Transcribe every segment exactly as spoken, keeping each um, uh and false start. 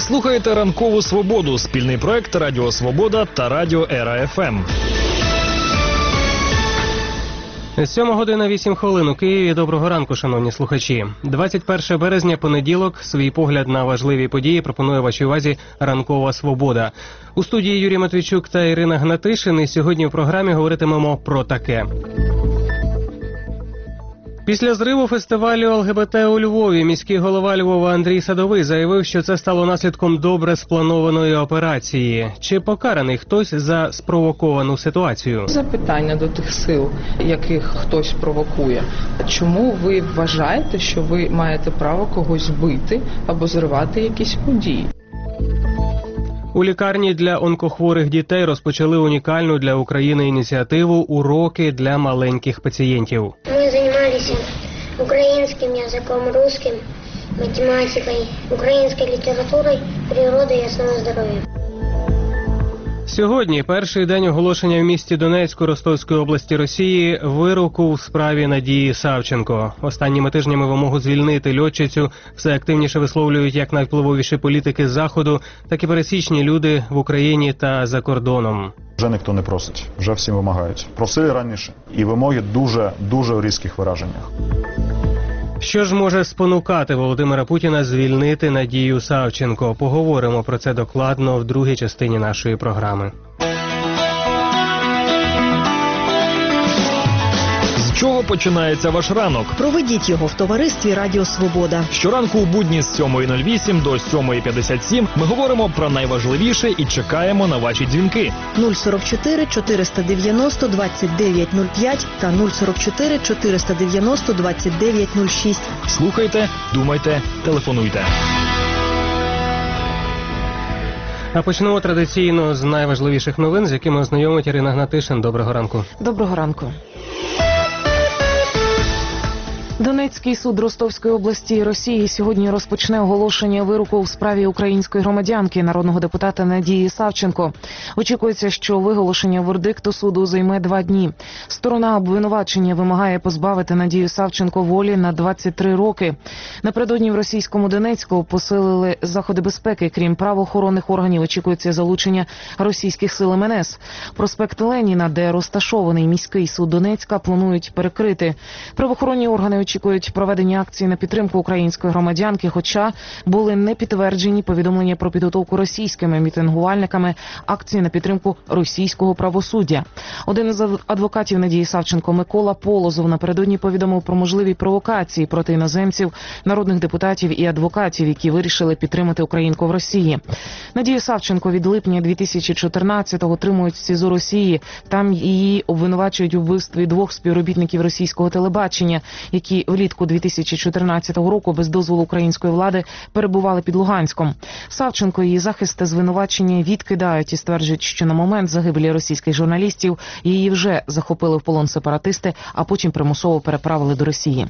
слухаєте «Ранкову свободу» – спільний проект Радіо Свобода та Радіо Ера Еф Ем. Сьома година вісім хвилин у Києві. Доброго ранку, шановні слухачі. двадцять перше березня, понеділок. Свій погляд на важливі події пропонує вашій увазі «Ранкова свобода». У студії Юрій Матвійчук та Ірина Гнатишин. І сьогодні в програмі говоритимемо про таке. Після зриву фестивалю Ел Ге Бе Те у Львові міський голова Львова Андрій Садовий заявив, що це стало наслідком добре спланованої операції. Чи покараний хтось за спровоковану ситуацію? Запитання до тих сил, яких хтось провокує. Чому ви вважаєте, що ви маєте право когось бити або зривати якісь події? У лікарні для онкохворих дітей розпочали унікальну для України ініціативу «Уроки для маленьких пацієнтів». Ми займалися українським язиком, русским, математикою, українською літературою, природою і основою здоров'я. Сьогодні перший день оголошення в місті Донецьку Ростовської області Росії вироку в справі Надії Савченко. Останніми тижнями вимогу звільнити льотчицю все активніше висловлюють як найвпливовіші політики Заходу, так і пересічні люди в Україні та за кордоном. Вже ніхто не просить, вже всі вимагають. Просили раніше, і вимоги дуже-дуже в різких вираженнях. Що ж може спонукати Володимира Путіна звільнити Надію Савченко? Поговоримо про це докладно в другій частині нашої програми. З чого починається ваш ранок? Проведіть його в товаристві Радіо Свобода. Щоранку у будні з сьомої нуль вісім до сьомої п'ятдесят сім ми говоримо про найважливіше і чекаємо на ваші дзвінки. нуль сорок чотири чотириста дев'яносто двадцять дев'ять нуль п'ять та нуль сорок чотири чотириста дев'яносто двадцять дев'ять нуль шість. Слухайте, думайте, телефонуйте. А почнемо традиційно з найважливіших новин, з якими ознайомить Ірина Гнатишин. Доброго ранку. Доброго ранку. Донецький суд Ростовської області Росії сьогодні розпочне оголошення вироку в справі української громадянки, народного депутата Надії Савченко. Очікується, що виголошення вердикту суду займе два дні. Сторона обвинувачення вимагає позбавити Надію Савченко волі на двадцять три роки. Напередодні в російському Донецьку посилили заходи безпеки. Крім правоохоронних органів, очікується залучення російських сил Ем Ен Ес. Проспект Леніна, де розташований міський суд Донецька, планують перекрити. Правоохоронні органи очікують проведення акції на підтримку української громадянки, хоча були не підтверджені повідомлення про підготовку російськими мітингувальниками акції на підтримку російського правосуддя. Один із адвокатів Надії Савченко, Микола Полозов, напередодні повідомив про можливі провокації проти іноземців, народних депутатів і адвокатів, які вирішили підтримати українку в Росії. Надію Савченко від липня дві тисячі чотирнадцятого тримують в СІЗО Росії. Там її обвинувачують у вбивстві двох співробітників російського телебачення, які влітку дві тисячі чотирнадцятого року без дозволу української влади перебували під Луганськом. Савченко і її захист звинувачення відкидають і стверджують, що на момент загибелі російських журналістів її вже захопили в полон сепаратисти, а потім примусово переправили до Росії.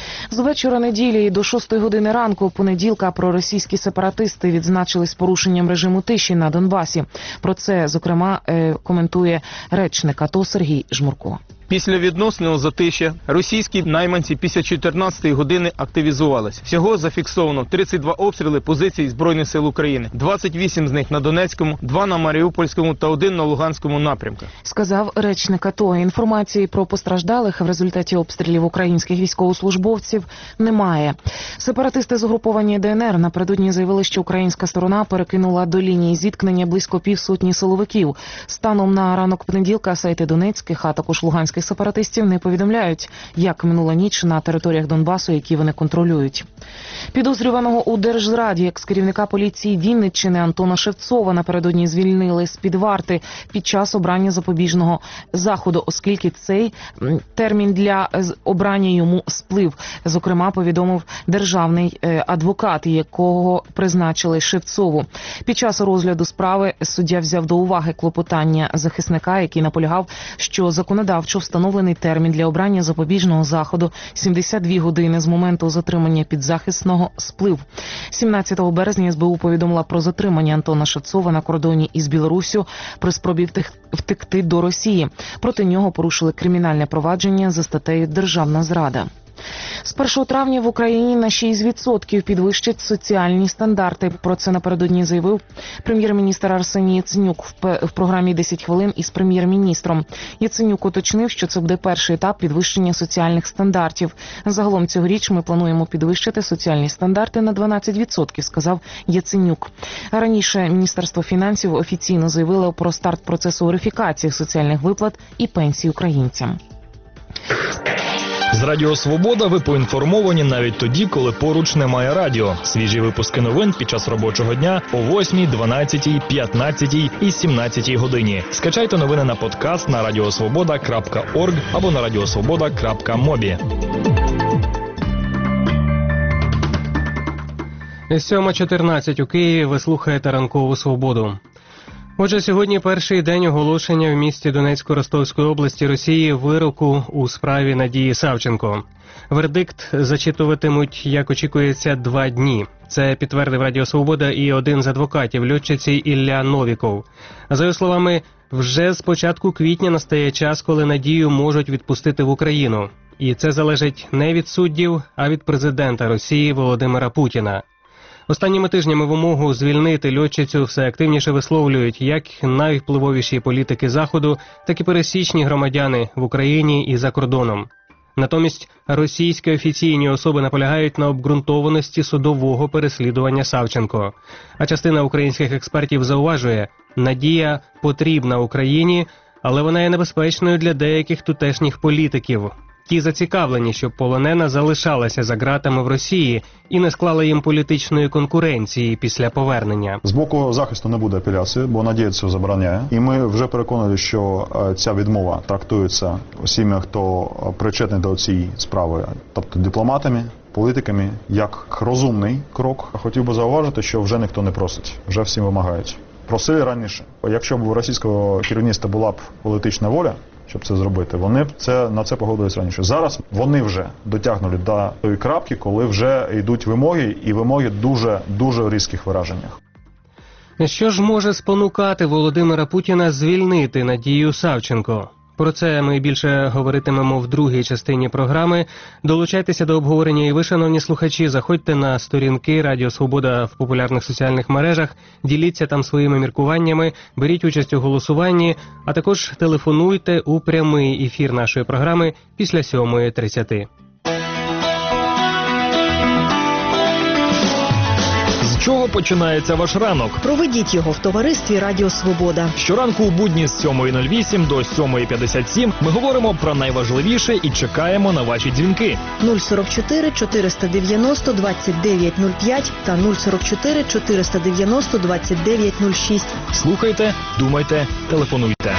З вечора неділі до шостої години ранку понеділка проросійські сепаратисти відзначились порушенням режиму тиші на Донбасі. Про це, зокрема, коментує речник АТО Сергій Жмурко. Після відносного затишя російські найманці після чотирнадцятої години активізувались. Всього зафіксовано тридцять два обстріли позицій Збройних сил України. двадцять вісім з них на Донецькому, два на Маріупольському та один на Луганському напрямках. Сказав речник АТО. Інформації про постраждалих в результаті обстрілів українських військовослужбовців немає. Сепаратисти з угруповані Де Ен Ер напередодні заявили, що українська сторона перекинула до лінії зіткнення близько півсотні силовиків. Станом на ранок понеділка сайти донецьких, а також луганських сепаратистів не повідомляють, як минула ніч на територіях Донбасу, які вони контролюють. Підозрюваного у держзраді екс-керівника поліції Вінниччини Антона Шевцова напередодні звільнили з-під варти під час обрання запобіжного заходу, оскільки цей термін для обрання йому сплив. Зокрема, повідомив державний адвокат, якого призначили Шевцову. Під час розгляду справи суддя взяв до уваги клопотання захисника, який наполягав, що законодавчо встановлений термін для обрання запобіжного заходу сімдесят дві години з моменту затримання підзахисного сплив. сімнадцятого березня ес бе у повідомила про затримання Антона Шевцова на кордоні із Білоруссю при спробі втекти до Росії. Проти нього порушили кримінальне провадження за статтею «Державна зрада». З першого травня в Україні на шість відсотків підвищать соціальні стандарти. Про це напередодні заявив прем'єр-міністр Арсеній Яценюк в програмі «десять хвилин» із прем'єр-міністром. Яценюк уточнив, що це буде перший етап підвищення соціальних стандартів. Загалом цьогоріч ми плануємо підвищити соціальні стандарти на дванадцять відсотків, сказав Яценюк. Раніше Міністерство фінансів офіційно заявило про старт процесу верифікації соціальних виплат і пенсій українцям. З Радіо Свобода ви поінформовані навіть тоді, коли поруч немає радіо. Свіжі випуски новин під час робочого дня о восьмій, дванадцятій, п'ятнадцятій і сімнадцятій годині. Скачайте новини на подкаст на радіосвобода крапка орг або на радіосвобода крапка мобі. сьома чотирнадцять у Києві. Ви слухаєте «Ранкову свободу». Отже, сьогодні перший день оголошення в місті Донецьку Ростовської області Росії вироку у справі Надії Савченко. Вердикт зачитуватимуть, як очікується, два дні. Це підтвердив Радіо Свобода і один з адвокатів льотчиці Ілля Новіков. За його словами, вже з початку квітня настає час, коли Надію можуть відпустити в Україну. І це залежить не від суддів, а від президента Росії Володимира Путіна. Останніми тижнями вимогу звільнити льотчицю все активніше висловлюють як найвпливовіші політики Заходу, так і пересічні громадяни в Україні і за кордоном. Натомість російські офіційні особи наполягають на обґрунтованості судового переслідування Савченко. А частина українських експертів зауважує, Надія потрібна Україні, але вона є небезпечною для деяких тутешніх політиків. Ті зацікавлені, щоб полонена залишалася за ґратами в Росії і не склала їм політичної конкуренції після повернення. З боку захисту не буде апеляції, бо Надія це забороняє. І ми вже переконані, що ця відмова трактується усіма, хто причетний до цієї справи, тобто дипломатами, політиками, як розумний крок. Хотів би зауважити, що вже ніхто не просить, вже всі вимагають. Просили раніше. Якщо б у російського керівництва була б політична воля, щоб це зробити, вони б це, на це погодились раніше. Зараз вони вже дотягнули до тої крапки, коли вже йдуть вимоги, і вимоги дуже, дуже в різких вираженнях. Що ж може спонукати Володимира Путіна звільнити Надію Савченко? Про це ми більше говоритимемо в другій частині програми. Долучайтеся до обговорення і ви, шановні слухачі, заходьте на сторінки Радіо Свобода в популярних соціальних мережах, діліться там своїми міркуваннями, беріть участь у голосуванні, а також телефонуйте у прямий ефір нашої програми після сьомої тридцяти. З чого починається ваш ранок? Проведіть його в товаристві Радіо Свобода. Щоранку у будні з сьомої нуль вісім до сьомої п'ятдесят сім ми говоримо про найважливіше і чекаємо на ваші дзвінки. нуль сорок чотири чотириста дев'яносто двадцять дев'ять нуль п'ять та нуль сорок чотири чотириста дев'яносто двадцять дев'ять нуль шість. Слухайте, думайте, телефонуйте.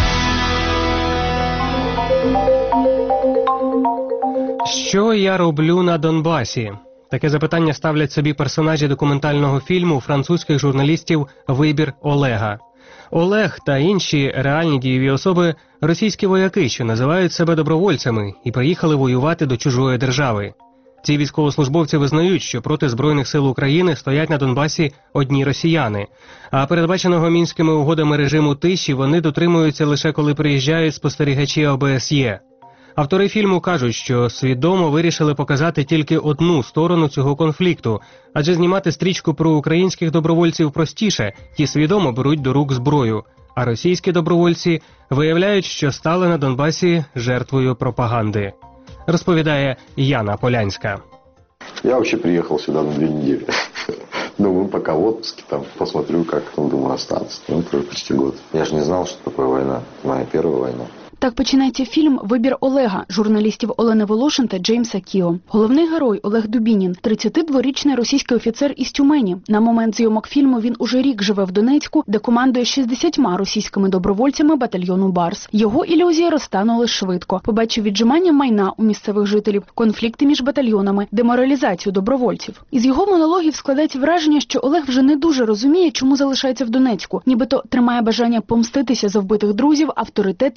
Що я роблю на Донбасі? Таке запитання ставлять собі персонажі документального фільму французьких журналістів «Вибір Олега». Олег та інші реальні дієві особи – російські вояки, що називають себе добровольцями і приїхали воювати до чужої держави. Ці військовослужбовці визнають, що проти Збройних сил України стоять на Донбасі одні росіяни. А передбаченого мінськими угодами режиму тиші вони дотримуються лише коли приїжджають спостерігачі О Б С Є. Автори фільму кажуть, що свідомо вирішили показати тільки одну сторону цього конфлікту, адже знімати стрічку про українських добровольців простіше, ті свідомо беруть до рук зброю, а російські добровольці виявляють, що стали на Донбасі жертвою пропаганди. Розповідає Яна Полянська. Я вообще приехал сюда на две недели. Думаю, пока в отпуске, там, посмотрю, как там, думаю, остаться. Ну, почти год. Я же не знал, что такое война. Моя первая война. Так починається фільм «Вибір Олега» журналістів Олени Волошин та Джеймса Кіо. Головний герой Олег Дубінін – тридцятидворічний російський офіцер із Тюмені. На момент зйомок фільму він уже рік живе в Донецьку, де командує шістдесятьма російськими добровольцями батальйону «Барс». Його ілюзії розтанули швидко. Побачив віджимання майна у місцевих жителів, конфлікти між батальйонами, деморалізацію добровольців. Із його монологів складається враження, що Олег вже не дуже розуміє, чому залишається в Донецьку. Нібито тримає бажання помститися за вбитих друзів, авторитет і насидження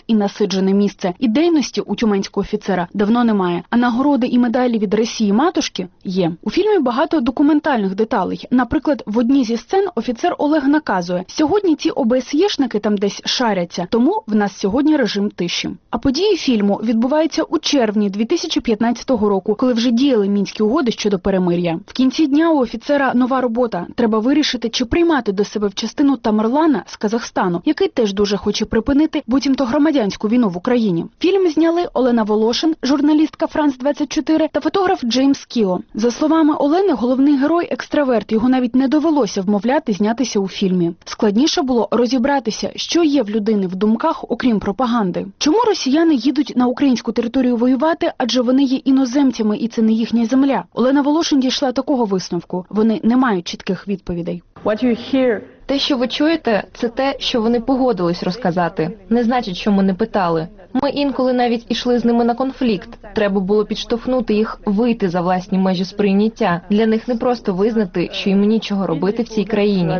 висаджене місце. Ідейності у тюменського офіцера давно немає, а нагороди і медалі від Росії-матушки є. У фільмі багато документальних деталей. Наприклад, в одній зі сцен офіцер Олег наказує: «Сьогодні ці ОБСЄшники там десь шаряться, тому в нас сьогодні режим тиші». А події фільму відбуваються у червні дві тисячі п'ятнадцятого року, коли вже діяли Мінські угоди щодо перемир'я. В кінці дня у офіцера нова робота. Треба вирішити, чи приймати до себе в частину Тамерлана з Казахстану, який теж дуже хоче припинити буцімто громадянську війну в Україні. Фільм зняли Олена Волошин, журналістка Франс двадцять чотири та фотограф Джеймс Кіо. За словами Олени, головний герой – екстраверт, його навіть не довелося вмовляти знятися у фільмі. Складніше було розібратися, що є в людини в думках, окрім пропаганди. Чому росіяни їдуть на українську територію воювати, адже вони є іноземцями і це не їхня земля? Олена Волошин дійшла такого висновку. Вони не мають чітких відповідей. Те, що ви чуєте, це те, що вони погодились розказати. Не значить, що ми не питали. Ми інколи навіть ішли з ними на конфлікт. Треба було підштовхнути їх вийти за власні межі сприйняття. Для них не просто визнати, що їм нічого робити в цій країні.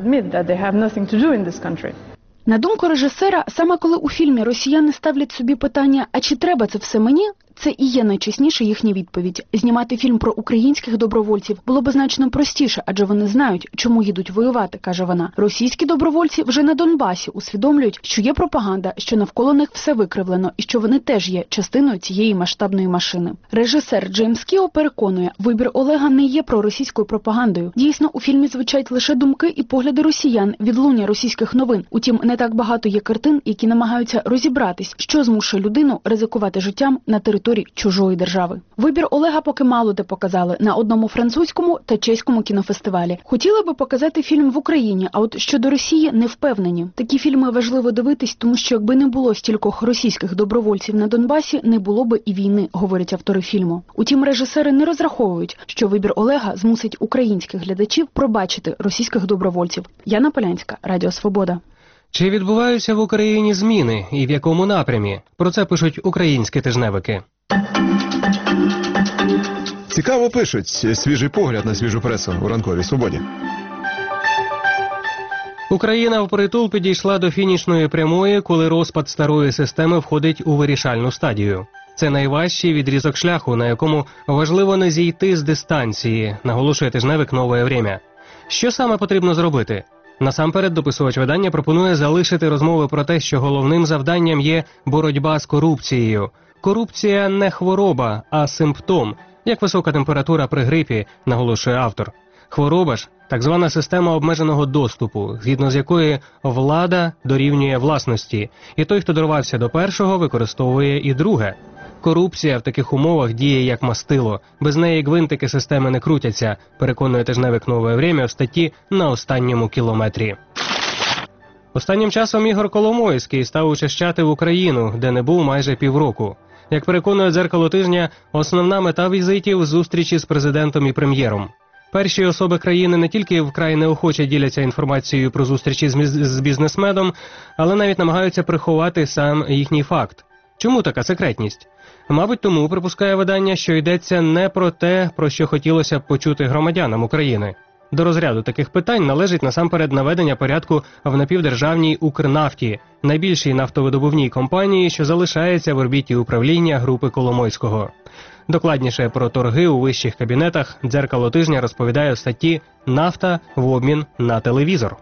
На думку режисера, саме коли у фільмі росіяни ставлять собі питання «А чи треба це все мені?», це і є найчесніша їхня відповідь. Знімати фільм про українських добровольців було б значно простіше, адже вони знають, чому їдуть воювати, каже вона. Російські добровольці вже на Донбасі усвідомлюють, що є пропаганда, що навколо них все викривлено і що вони теж є частиною цієї масштабної машини. Режисер Джеймс Кіо переконує, вибір Олега не є проросійською пропагандою. Дійсно, у фільмі звучать лише думки і погляди росіян, відлуння російських новин. Утім, не так багато є картин, які намагаються розібратись, що змушує людину ризикувати життям на території чужої держави. Вибір Олега поки мало де показали на одному французькому та чеському кінофестивалі. Хотіли би показати фільм в Україні, а от щодо Росії не впевнені. Такі фільми важливо дивитись, тому що якби не було стількох російських добровольців на Донбасі, не було би і війни, говорять автори фільму. Утім, режисери не розраховують, що вибір Олега змусить українських глядачів пробачити російських добровольців. Яна Полянська, Радіо Свобода. Чи відбуваються в Україні зміни і в якому напрямі? Про це пишуть українські тижневики. Цікаво пишуть. Свіжий погляд на свіжу пресу у ранковій свободі. Україна впритул підійшла до фінішної прямої, коли розпад старої системи входить у вирішальну стадію. Це найважчий відрізок шляху, на якому важливо не зійти з дистанції, наголошує тижневик «Нове время». Що саме потрібно зробити? Насамперед, дописувач видання пропонує залишити розмови про те, що головним завданням є боротьба з корупцією. Корупція не хвороба, а симптом, як висока температура при грипі, наголошує автор. Хвороба ж – так звана система обмеженого доступу, згідно з якої влада дорівнює власності, і той, хто дорвався до першого, використовує і друге. Корупція в таких умовах діє як мастило. Без неї гвинтики системи не крутяться, переконує тижневик «Нове время» в статті «На останньому кілометрі». Останнім часом Ігор Коломойський став учащати в Україну, де не був майже півроку. Як переконує «Дзеркало тижня», основна мета візитів – зустрічі з президентом і прем'єром. Перші особи країни не тільки вкрай неохоче діляться інформацією про зустрічі з бізнесменом, але навіть намагаються приховати сам їхній факт. Чому така секретність? Мабуть, тому, припускає видання, що йдеться не про те, про що хотілося б почути громадянам України. До розряду таких питань належить насамперед наведення порядку в напівдержавній «Укрнафті», найбільшій нафтовидобувній компанії, що залишається в орбіті управління групи Коломойського. Докладніше про торги у вищих кабінетах «Дзеркало тижня» розповідає у статті «Нафта в обмін на телевізор».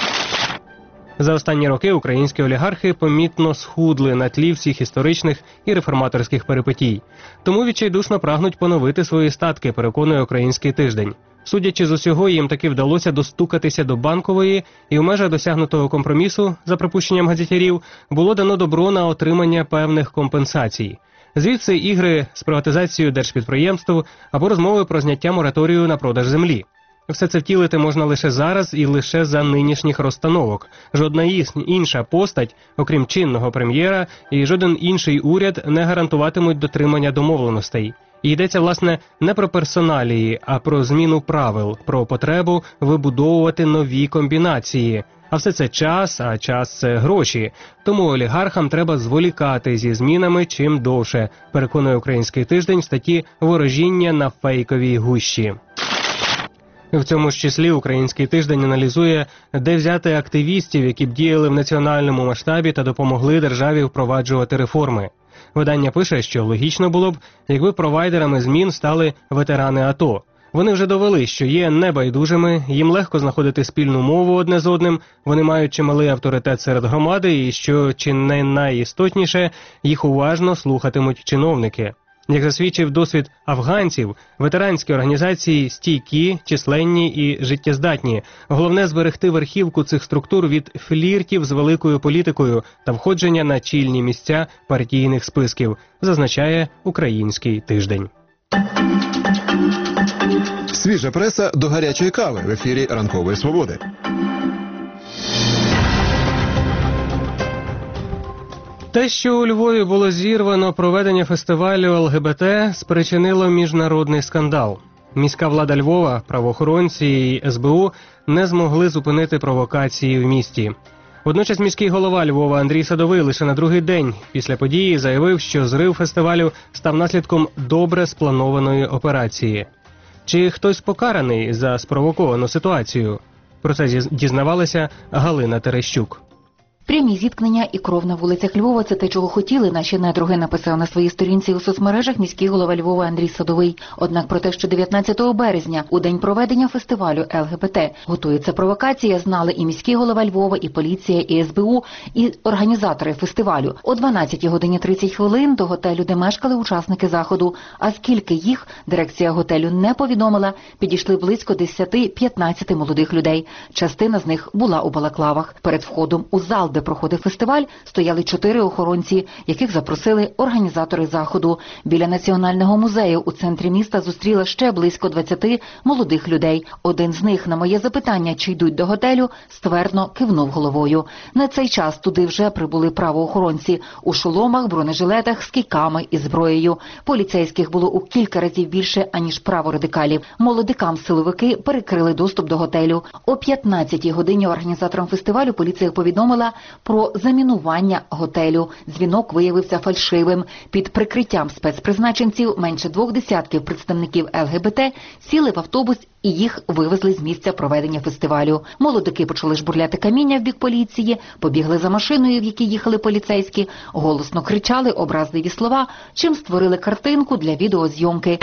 За останні роки українські олігархи помітно схудли на тлі всіх історичних і реформаторських перипетій. Тому відчайдушно прагнуть поновити свої статки, переконує «Український тиждень». Судячи з усього, їм таки вдалося достукатися до Банкової, і в межах досягнутого компромісу, за припущенням газетярів, було дано добро на отримання певних компенсацій. Звідси ігри з приватизацією держпідприємств або розмови про зняття мораторію на продаж землі. Все це втілити можна лише зараз і лише за нинішніх розстановок. Жодна інша постать, окрім чинного прем'єра, і жоден інший уряд не гарантуватимуть дотримання домовленостей. І йдеться, власне, не про персоналії, а про зміну правил, про потребу вибудовувати нові комбінації. А все це час, а час – це гроші. Тому олігархам треба зволікати зі змінами чим довше, переконує «Український тиждень» в статті «Ворожіння на фейковій гущі». В цьому ж числі «Український тиждень» аналізує, де взяти активістів, які б діяли в національному масштабі та допомогли державі впроваджувати реформи. Видання пише, що логічно було б, якби провайдерами змін стали ветерани АТО. Вони вже довели, що є небайдужими, їм легко знаходити спільну мову одне з одним, вони мають чималий авторитет серед громади і, що чи не найістотніше, їх уважно слухатимуть чиновники. Як засвідчив досвід афганців, ветеранські організації стійкі, численні і життєздатні. Головне – зберегти верхівку цих структур від фліртів з великою політикою та входження на чільні місця партійних списків, зазначає «Український тиждень». Свіжа преса до гарячої кави в ефірі «Ранкової свободи». Те, що у Львові було зірвано проведення фестивалю ел ге бе те, спричинило міжнародний скандал. Міська влада Львова, правоохоронці і ес бе у не змогли зупинити провокації в місті. Водночас міський голова Львова Андрій Садовий лише на другий день після події заявив, що зрив фестивалю став наслідком добре спланованої операції. Чи хтось покараний за спровоковану ситуацію? Про це дізнавалася Галина Терещук. Прямі зіткнення і кров на вулицях Львова – це те, чого хотіли наші недруги, написав на своїй сторінці у соцмережах міський голова Львова Андрій Садовий. Однак про те, що дев'ятнадцятого березня, у день проведення фестивалю ел ге бе те, готується провокація, знали і міський голова Львова, і поліція, і ес бе у, і організатори фестивалю. О дванадцятій годині тридцять хвилин до готелю, де мешкали учасники заходу. А скільки їх, дирекція готелю не повідомила, підійшли близько десять-п'ятнадцять молодих людей. Частина з них була у балаклавах. Перед входом у зал, де проходив фестиваль, стояли чотири охоронці, яких запросили організатори заходу. Біля Національного музею у центрі міста зустріла ще близько двадцяти молодих людей. Один з них на моє запитання, чи йдуть до готелю, ствердно кивнув головою. На цей час туди вже прибули правоохоронці у шоломах, бронежилетах, з кийками і зброєю. Поліцейських було у кілька разів більше, аніж праворадикалів. Молодикам силовики перекрили доступ до готелю. О п'ятнадцятій годині організаторам фестивалю поліція повідомила про замінування готелю. Дзвінок виявився фальшивим. Під прикриттям спецпризначенців менше двох десятків представників ел ге бе те сіли в автобус і їх вивезли з місця проведення фестивалю. Молодики почали жбурляти каміння в бік поліції, побігли за машиною, в якій їхали поліцейські, голосно кричали образливі слова, чим створили картинку для відеозйомки.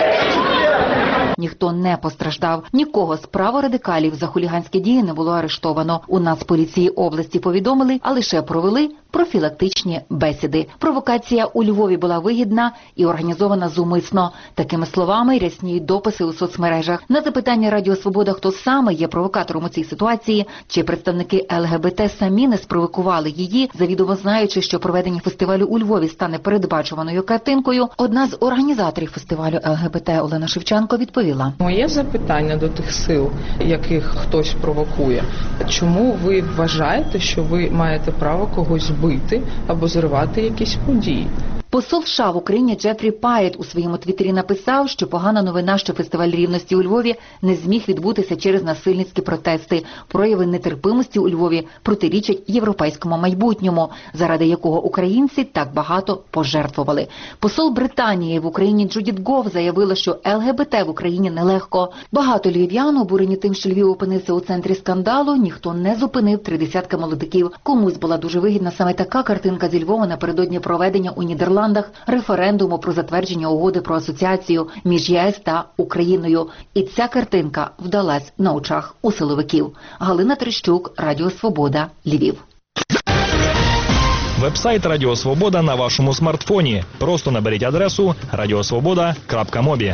Ніхто не постраждав. Нікого з праворадикалів за хуліганські дії не було арештовано. У Нацполіції області повідомили, а лише провели профілактичні бесіди. Провокація у Львові була вигідна і організована зумисно. Такими словами рясніють дописи у соцмережах. На запитання Радіо Свобода, хто саме є провокатором у цій ситуації, чи представники ел ге бе те самі не спровокували її, завідомо знаючи, що проведення фестивалю у Львові стане передбачуваною картинкою, одна з організаторів фестивалю ел ге бе те Олена Шевченко відповіла. Моє запитання до тих сил, яких хтось провокує. Чому ви вважаєте, що ви маєте право когось бити або зривати якісь події? Посол США в Україні Джефрі Пайет у своєму твіттері написав, що погана новина, що фестиваль рівності у Львові не зміг відбутися через насильницькі протести. Прояви нетерпимості у Львові протирічать європейському майбутньому, заради якого українці так багато пожертвували. Посол Британії в Україні Джудіт Гов заявила, що ел ге бе те в Україні нелегко. Багато львів'ян обурені тим, що Львів опинився у центрі скандалу, ніхто не зупинив три десятка молодиків. Комусь була дуже вигідна саме така картинка зі Львова напередодні проведення у Нідерландах референдуму про затвердження угоди про асоціацію між є ес та Україною. І ця картинка вдалась на очах у силовиків. Галина Терещук, Радіо Свобода, Львів. Вебсайт Радіо Свобода на вашому смартфоні. Просто наберіть адресу радіосвобода крапка мобі.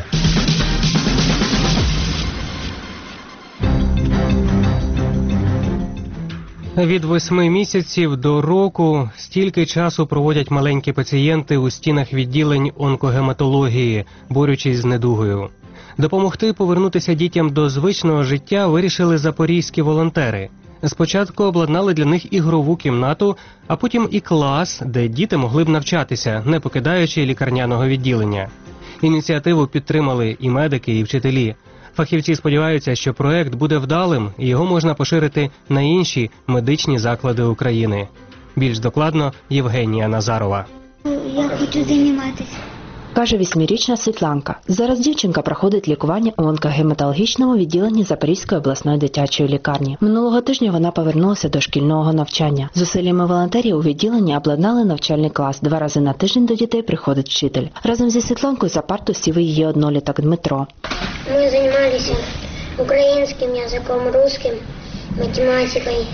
Від восьми місяців до року стільки часу проводять маленькі пацієнти у стінах відділень онкогематології, борючись з недугою. Допомогти повернутися дітям до звичного життя вирішили запорізькі волонтери. Спочатку обладнали для них ігрову кімнату, а потім і клас, де діти могли б навчатися, не покидаючи лікарняного відділення. Ініціативу підтримали і медики, і вчителі. Фахівці сподіваються, що проект буде вдалим і його можна поширити на інші медичні заклади України. Більш докладно Євгенія Назарова. Я хочу займатися. каже восьмирічна Світланка. Зараз дівчинка проходить лікування у онкогематологічному відділенні Запорізької обласної дитячої лікарні. Минулого тижня вона повернулася до шкільного навчання. Зусиллями волонтерів у відділенні обладнали навчальний клас. Два рази на тиждень до дітей приходить вчитель. Разом зі Світланкою за парту сів і її одноліток Дмитро. Ми займалися українським язиком, русским, математикою,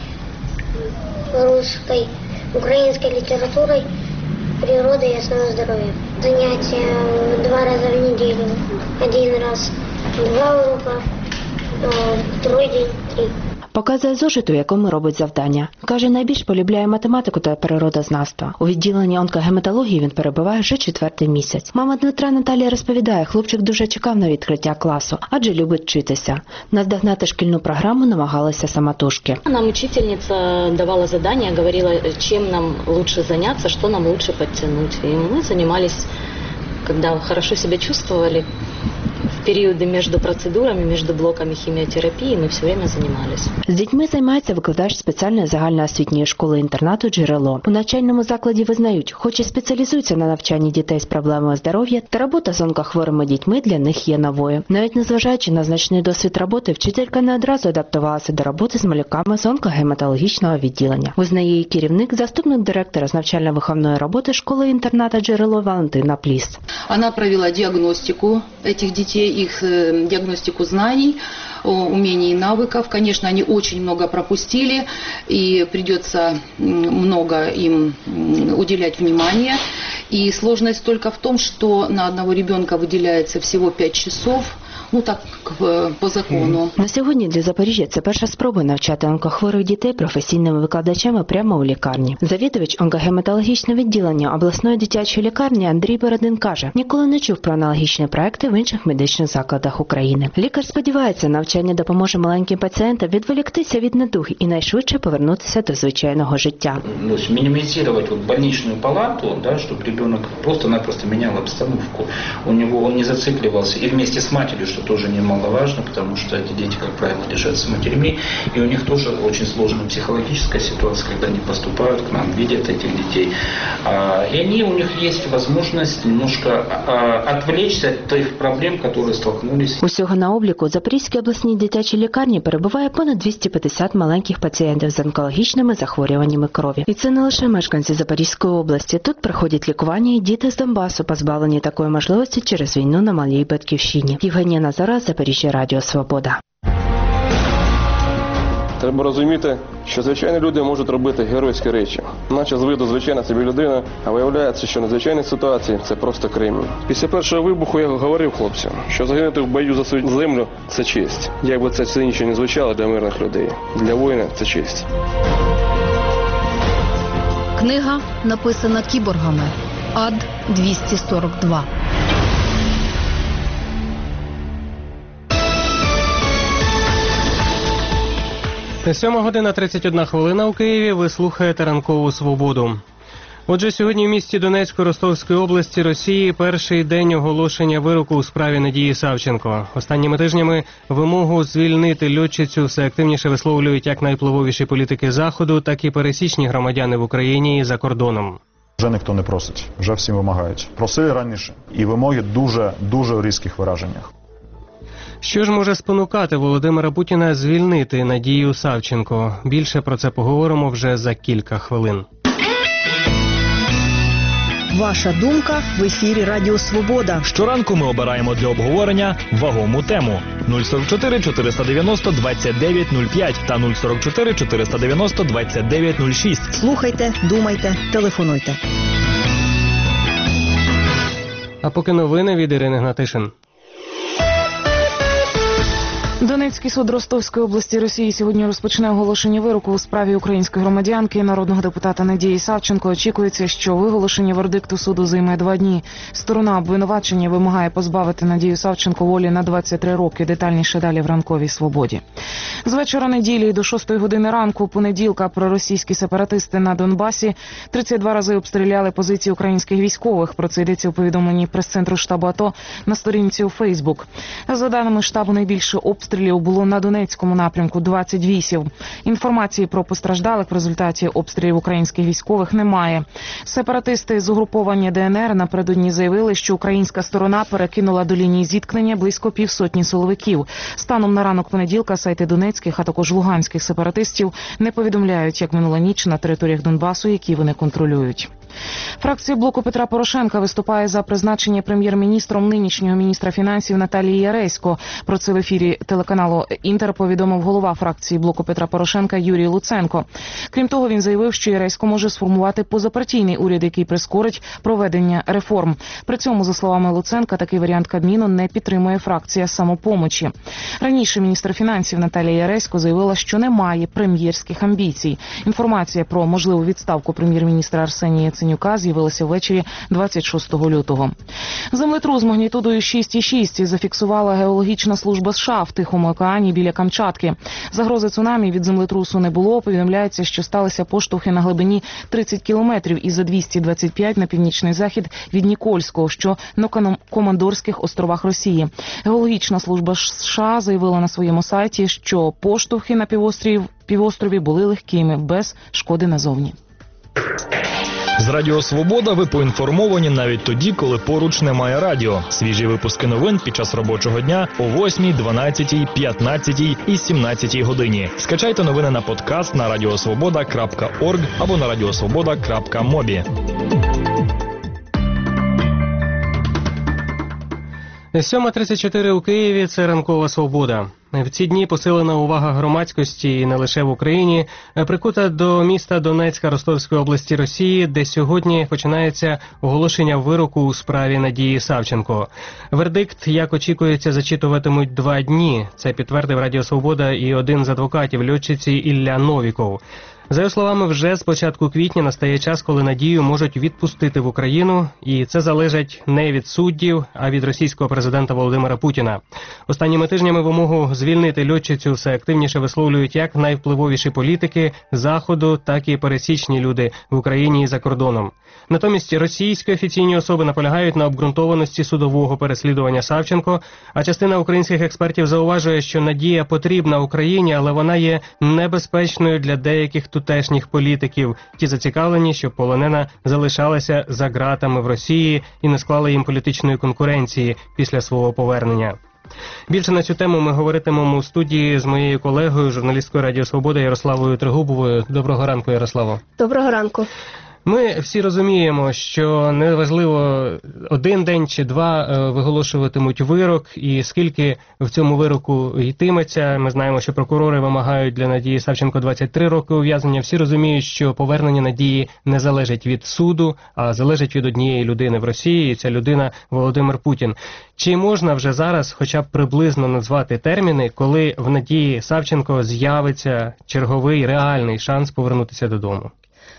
русской, українською літературою, природой и основой здоровья. Занятия два раза в неделю. Один раз два урока, второй день три. Показує зошит, у якому робить завдання. Каже, найбільш полюбляє математику та природознавство. У відділенні онкогематології він перебуває вже четвертий місяць. Мама Дмитра Наталія розповідає, хлопчик дуже чекав на відкриття класу, адже любить вчитися. Наздогнати шкільну програму намагалася самотужки. Нам учительниця давала завдання, говорила, чим нам краще зайнятися, що нам краще підтягнути. І ми займалися, коли хорошо себе чувствовали. В періоди між процедурами, між блоками хіміотерапії ми все время займалися. З дітьми займається викладач спеціальної загальноосвітньої школи-інтернату «Джерело». У навчальному закладі визнають, хоч і спеціалізуються на навчанні дітей з проблемами здоров'я, та робота з онкохворими дітьми для них є новою. Навіть незважаючи на значний досвід роботи, вчителька не одразу адаптувалася до роботи з малюками з онкогематологічного відділення. Визнає її керівник, заступник директора з навчально-виховної роботи школи-інтерната «Джерело» Валентина Пліс. Вона провела діагностику цих дітей, их диагностику знаний, умений и навыков. Конечно, они очень много пропустили, и придется много им уделять внимание. И сложность только в том, что на одного ребенка выделяется всего пять часов. Ну так, по закону. На сьогодні для Запоріжжя це перша спроба навчати онкохворих дітей професійними викладачами прямо у лікарні. Завідувач онкогематологічного відділення обласної дитячої лікарні Андрій Бородин каже, ніколи не чув про аналогічні проекти в інших медичних закладах України. Лікар сподівається, навчання допоможе маленьким пацієнтам відволіктися від недуг і найшвидше повернутися до звичайного життя. Ну, мінімізувати больничну палату, да, щоб дитина просто-напросто міняв обстановку. У нього він не зациклювався і вместе з матір'ю, что тоже немаловажно, потому что эти дети, как правило, лежат с матерями, и у них тоже очень сложная психологическая ситуация, когда они поступают к нам, видят этих детей. И они, у них есть возможность немножко отвлечься от тех проблем, которые столкнулись. Усього на обліку у Запорізькій обласній дитячій лікарні перебуває понад двісті п'ятдесят маленьких пацієнтів з онкологічними захворюваннями крові. І це не лише мешканці Запорізької області. Тут проходять лікування і діти з Донбасу, позбавлені такої можливості через війну на малій батьківщині. Євгенія Назара, Запоріжжя, Радіо Свобода. Треба розуміти, що звичайні люди можуть робити геройські речі. Наче з виду звичайна собі людина, а виявляється, що надзвичайні ситуації – це просто кремінь. Після першого вибуху я говорив хлопцям, що загинути в бою за свою землю – це честь. Як би це цинічно не звучало для мирних людей. Для воїна – це честь. Книга написана кіборгами. Ад двісті сорок два. сьома година тридцять одна хвилина у Києві. Ви слухаєте ранкову «Свободу». Отже, сьогодні в місті Донецьку Ростовської області Росії перший день оголошення вироку у справі Надії Савченко. Останніми тижнями вимогу звільнити льотчицю все активніше висловлюють як найвпливовіші політики Заходу, так і пересічні громадяни в Україні і за кордоном. Вже ніхто не просить, вже всім вимагають. Просили раніше, і вимоги дуже, дуже в різких вираженнях. Що ж може спонукати Володимира Путіна звільнити Надію Савченко? Більше про це поговоримо вже за кілька хвилин. Ваша думка в ефірі Радіо Свобода. Щоранку ми обираємо для обговорення вагому тему. нуль сорок чотири чотириста дев'яносто двадцять дев'ять нуль п'ять та нуль сорок чотири чотириста дев'яносто двадцять дев'ять нуль шість. Слухайте, думайте, телефонуйте. А поки новини від Ірини Гнатишин. Донецький суд Ростовської області Росії сьогодні розпочне оголошення вироку у справі української громадянки, народного депутата Надії Савченко. Очікується, що виголошення вердикту суду займе два дні. Сторона обвинувачення вимагає позбавити Надію Савченко волі на двадцять три роки. Детальніше далі в ранковій «Свободі». З вечора неділі до шостої години ранку понеділка проросійські сепаратисти на Донбасі тридцять два рази обстріляли позиції українських військових. Про це йдеться у повідомленні прес-центру штабу АТО на сторінці у Фейсбук. За даними штабу, найбільше обстрілів обстрілів було на Донецькому напрямку двадцять вісім. Інформації про постраждалих в результаті обстрілів українських військових немає. Сепаратисти з угруповання Де Ен Ер напередодні заявили, що українська сторона перекинула до лінії зіткнення близько півсотні силовиків. Станом на ранок понеділка сайти донецьких, а також луганських сепаратистів не повідомляють, як минула ніч на територіях Донбасу, які вони контролюють. Фракція блоку Петра Порошенка виступає за призначення прем'єр-міністром нинішнього міністра фінансів Наталії Яресько. Про це в ефірі телеканалу «Інтер» повідомив голова фракції блоку Петра Порошенка Юрій Луценко. Крім того, він заявив, що Яресько може сформувати позапартійний уряд, який прискорить проведення реформ. При цьому, за словами Луценка, такий варіант Кабміну не підтримує фракція «Самопомочі». Раніше міністр фінансів Наталія Яресько заявила, що немає прем'єрських амбіцій. Інформація про можливу відставку прем'єр-міністра Арсенія Яценюка з'явилася ввечері двадцять шостого лютого. Землетрус магнітудою шість цілих шість зафіксувала геологічна служба США в Тихому океані біля Камчатки. Загрози цунамі від землетрусу не було. Повідомляється, що сталися поштовхи на глибині тридцять кілометрів і за двісті двадцять п'ять на північний захід від Нікольського, що на Командорських островах Росії. Геологічна служба США заявила на своєму сайті, що поштовхи на півострів, півострові були легкими, без шкоди назовні. З Радіо Свобода ви поінформовані навіть тоді, коли поруч немає радіо. Свіжі випуски новин під час робочого дня о восьмій, дванадцятій, п'ятнадцятій і сімнадцятій годині. Скачайте новини на подкаст на радіосвобода крапка орг або на радіосвобода крапка мобі. сьома тридцять чотири у Києві – це ранкова свобода. В ці дні посилена увага громадськості, і не лише в Україні, прикута до міста Донецька Ростовської області Росії, де сьогодні починається оголошення вироку у справі Надії Савченко. Вердикт, як очікується, зачитуватимуть два дні. Це підтвердив Радіо Свобода і один з адвокатів льотчиці Ілля Новіков. За його словами, вже з початку квітня настає час, коли Надію можуть відпустити в Україну, і це залежить не від суддів, а від російського президента Володимира Путіна. Останніми тижнями вимогу звільнити льотчицю все активніше висловлюють як найвпливовіші політики Заходу, так і пересічні люди в Україні і за кордоном. Натомість російські офіційні особи наполягають на обґрунтованості судового переслідування Савченко, а частина українських експертів зауважує, що Надія потрібна Україні, але вона є небезпечною для деяких тутешніх політиків. Ті зацікавлені, щоб полонена залишалася за ґратами в Росії і не склала їм політичної конкуренції після свого повернення. Більше на цю тему ми говоритимемо у студії з моєю колегою, журналісткою Радіо Свобода Ярославою Трегубовою. Доброго ранку, Ярославо. Доброго ранку. Ми всі розуміємо, що неважливо один день чи два виголошуватимуть вирок, і скільки в цьому вироку йтиметься. Ми знаємо, що прокурори вимагають для Надії Савченко двадцять три роки ув'язнення. Всі розуміють, що повернення Надії не залежить від суду, а залежить від однієї людини в Росії, і ця людина Володимир Путін. Чи можна вже зараз хоча б приблизно назвати терміни, коли в Надії Савченко з'явиться черговий реальний шанс повернутися додому?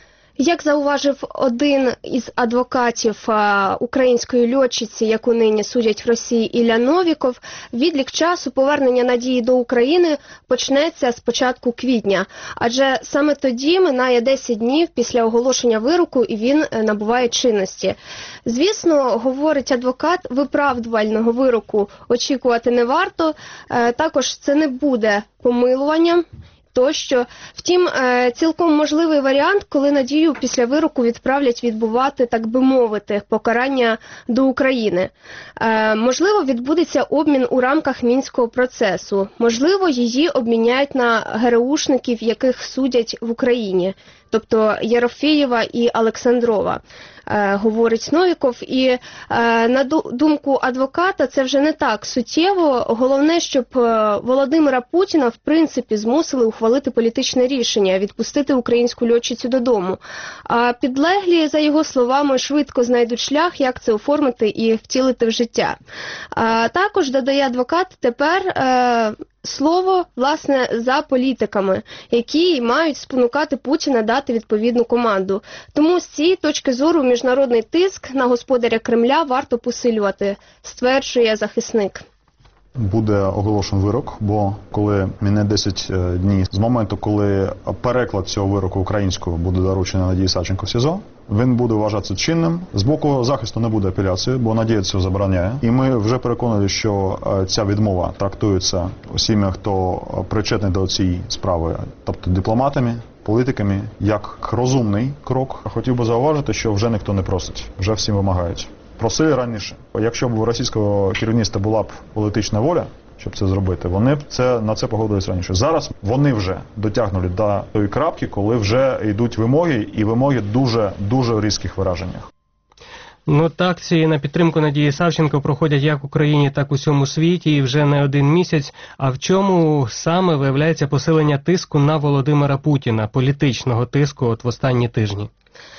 Як зауважив один із адвокатів а, української льотчиці, яку нині судять в Росії, Ілля Новіков, відлік часу повернення Надії до України почнеться з початку квітня. Адже саме тоді минає десять днів після оголошення вироку і він набуває чинності. Звісно, говорить адвокат, виправдувального вироку очікувати не варто, а, також це не буде помилуванням. Тощо. Втім, цілком можливий варіант, коли Надію після вироку відправлять відбувати, так би мовити, покарання до України. Можливо, відбудеться обмін у рамках Мінського процесу. Можливо, її обміняють на ГРУшників, яких судять в Україні. Тобто Єрофєєва і Олександрова, е, говорить Новіков. І е, на думку адвоката це вже не так суттєво. Головне, щоб Володимира Путіна в принципі змусили ухвалити політичне рішення, відпустити українську льотчицю додому. А підлеглі, за його словами, швидко знайдуть шлях, як це оформити і втілити в життя. А також, додає адвокат, тепер е, слово, власне, за політиками, які мають спонукати Путіна дати відповідну команду. Тому з цієї точки зору міжнародний тиск на господаря Кремля варто посилювати, стверджує захисник. Буде оголошений вирок, бо коли мине десять днів з моменту, коли переклад цього вироку українською буде доручений Надії Савченко в СІЗО, він буде вважатися чинним. З боку захисту не буде апеляції, бо Надія це забороняє. І ми вже переконані, що ця відмова трактується усіма, хто причетний до цієї справи, тобто дипломатами, політиками, як розумний крок. Хотів би зауважити, що вже ніхто не просить, вже всім вимагають. Просили раніше. Якщо б у російського керівництва була б політична воля, щоб це зробити, вони б це, на це погодились раніше. Зараз вони вже дотягнули до тої крапки, коли вже йдуть вимоги, і вимоги дуже, дуже різких вираженнях. Ну, акції на підтримку Надії Савченко проходять як в Україні, так і у всьому світі, і вже не один місяць. А в чому саме виявляється посилення тиску на Володимира Путіна, політичного тиску от в останні тижні?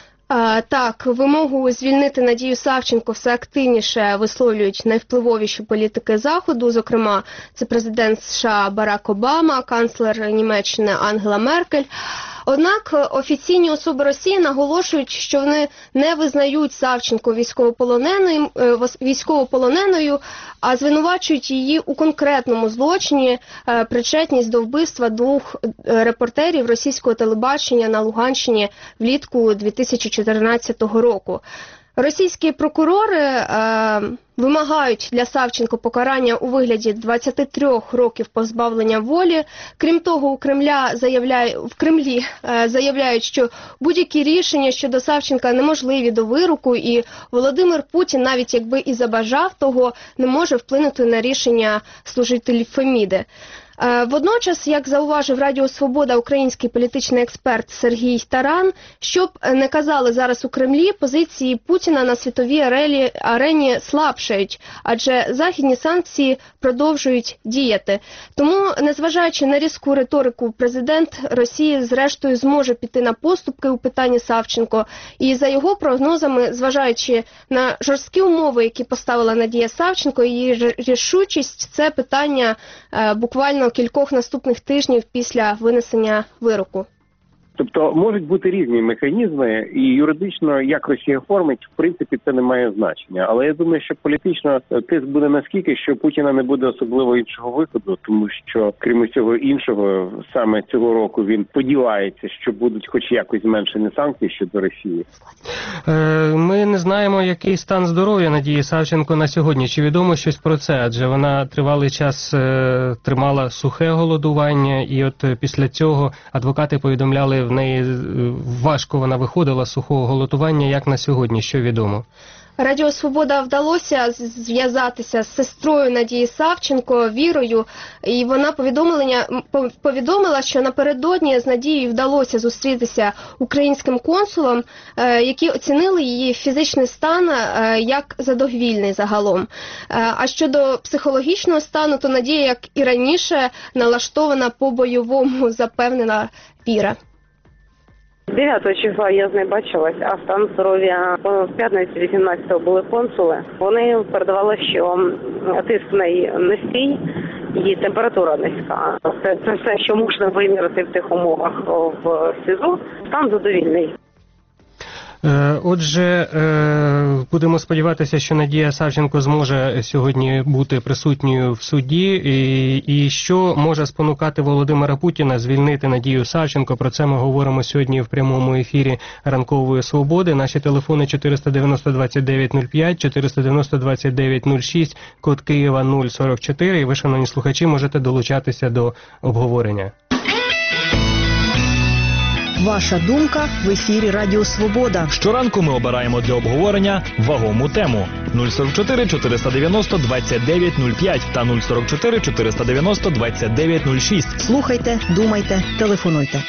А, так, вимогу звільнити Надію Савченко все активніше висловлюють найвпливовіші політики Заходу, зокрема, це президент США Барак Обама, канцлер Німеччини Ангела Меркель. Однак офіційні особи Росії наголошують, що вони не визнають Савченко військовополоненою, військовополоненою, а звинувачують її у конкретному злочині, причетність до вбивства двох репортерів російського телебачення на Луганщині влітку дві тисячі чотирнадцятого року. Російські прокурори е, вимагають для Савченко покарання у вигляді двадцяти трьох років позбавлення волі. Крім того, у Кремля заявляє, в Кремлі е, заявляють, що будь-які рішення щодо Савченка неможливі до вироку, і Володимир Путін, навіть якби і забажав того, не може вплинути на рішення служителів Феміди. Водночас, як зауважив Радіо Свобода український політичний експерт Сергій Таран, щоб не казали зараз у Кремлі, позиції Путіна на світовій арені, арені слабшають, адже західні санкції продовжують діяти. Тому, незважаючи на різку риторику, президент Росії зрештою зможе піти на поступки у питанні Савченко. І за його прогнозами, зважаючи на жорсткі умови, які поставила Надія Савченко, її рішучість – це питання е, буквально кількох наступних тижнів після винесення вироку. Тобто можуть бути різні механізми, і юридично, як Росія оформить, в принципі, це не має значення. Але я думаю, що політично тиск буде наскільки, що Путіна не буде особливо іншого виходу, тому що, крім усього іншого, саме цього року він сподівається, що будуть хоч якось зменшені санкції щодо Росії. Ми не знаємо, який стан здоров'я Надії Савченко на сьогодні. Чи відомо щось про це? Адже вона тривалий час тримала сухе голодування, і от після цього адвокати повідомляли, в неї важко вона виходила з сухого голодування. Як на сьогодні? Що відомо? Радіо Свобода вдалося зв'язатися з сестрою Надії Савченко, Вірою, і вона повідомлення повідомила, що напередодні з Надією вдалося зустрітися українським консулом, які оцінили її фізичний стан як задовільний загалом. А щодо психологічного стану, то Надія, як і раніше, налаштована по-бойовому, запевнена Віра. дев'ятого числа я з нею бачилась, а стан здоров'я в п'ятницю вісімнадцятого були консули. Вони передавали, що тиск в неї низький і температура низька. Це, це все, що можна вимірити в тих умовах в СІЗО. Стан задовільний. Отже, будемо сподіватися, що Надія Савченко зможе сьогодні бути присутньою в суді. І, і що може спонукати Володимира Путіна звільнити Надію Савченко? Про це ми говоримо сьогодні в прямому ефірі Ранкової Свободи. Наші телефони чотириста дев'яносто двадцять дев'ять нуль п'ять, чотириста дев'яносто двадцять дев'ять нуль шість, код Києва нуль сорок чотири. І ви, шановні слухачі, можете долучатися до обговорення. Ваша думка в ефірі Радіо Свобода. Щоранку ми обираємо для обговорення вагому тему. нуль сорок чотири чотириста дев'яносто двадцять дев'ять нуль п'ять та нуль сорок чотири чотириста дев'яносто двадцять дев'ять нуль шість. Слухайте, думайте, телефонуйте.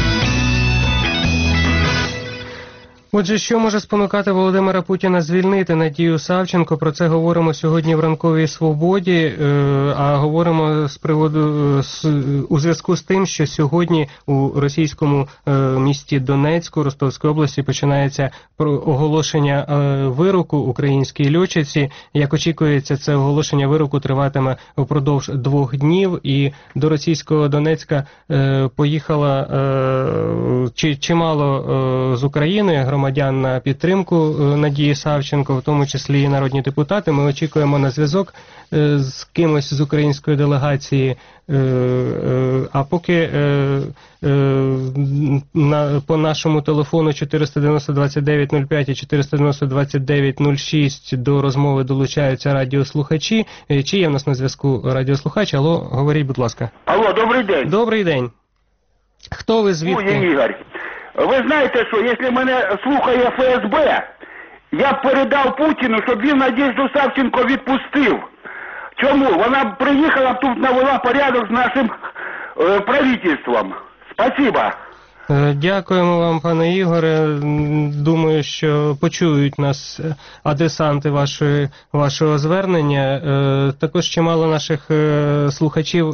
Отже, що може спонукати Володимира Путіна звільнити Надію Савченко? Про це говоримо сьогодні в Ранковій Свободі, а говоримо з приводу з, у зв'язку з тим, що сьогодні у російському місті Донецьку Ростовської області починається оголошення вироку українській льотчиці. Як очікується, це оголошення вироку триватиме впродовж двох днів, і до російського Донецька поїхала чимало з України громадян громадян на підтримку Надії Савченко, в тому числі і народні депутати. Ми очікуємо на зв'язок з кимось з української делегації. А поки на, по нашому телефону чотириста дев'яносто двадцять дев'ять нуль п'ять і чотириста дев'яносто двадцять дев'ять нуль шість до розмови долучаються радіослухачі. Чи є в нас на зв'язку радіослухач? Алло, говоріть, будь ласка. Алло, добрий день. Добрий день. Хто ви, звідки? Ой, Ігор. Ви знаєте що, якщо мене слухає Ф С Б, я б передав Путіну, щоб він Надежду Савченко відпустив. Чому? Вона приїхала, тут навела порядок з нашим е, правительством. Спасибо. Дякуємо вам, пане Ігоре. Думаю, що почують нас адресанти вашої, вашого звернення. Також чимало наших слухачів,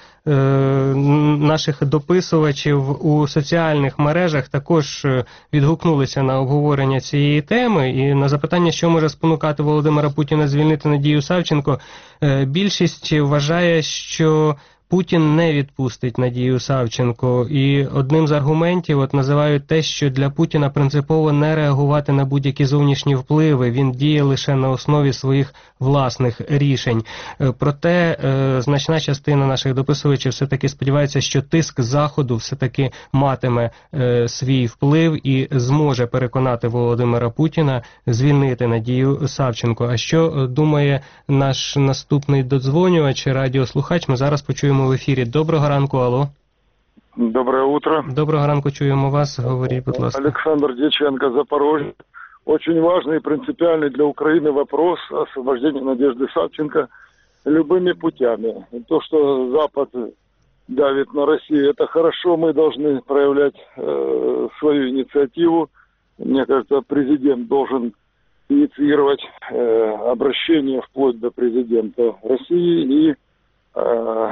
наших дописувачів у соціальних мережах також відгукнулися на обговорення цієї теми. І на запитання, що може спонукати Володимира Путіна звільнити Надію Савченко, більшість вважає, що Путін не відпустить Надію Савченко. І одним з аргументів от називають те, що для Путіна принципово не реагувати на будь-які зовнішні впливи. Він діє лише на основі своїх власних рішень. Проте значна частина наших дописувачів все-таки сподівається, що тиск Заходу все-таки матиме свій вплив і зможе переконати Володимира Путіна звільнити Надію Савченко. А що думає наш наступний додзвонювач, радіослухач, ми зараз почуємо в ефірі. Доброго ранку, алло. Доброе утро. Доброго ранку, чуємо вас. Говоріть, будь ласка. Александр Дьяченко, Запорожье. Очень важный и принципиальный для Украины вопрос освобождения Надежды Савченко любыми путями. То, что Запад давит на Россию, это хорошо. Мы должны проявлять э, свою инициативу. Мне кажется, президент должен инициировать э, обращение вплоть до президента России и э,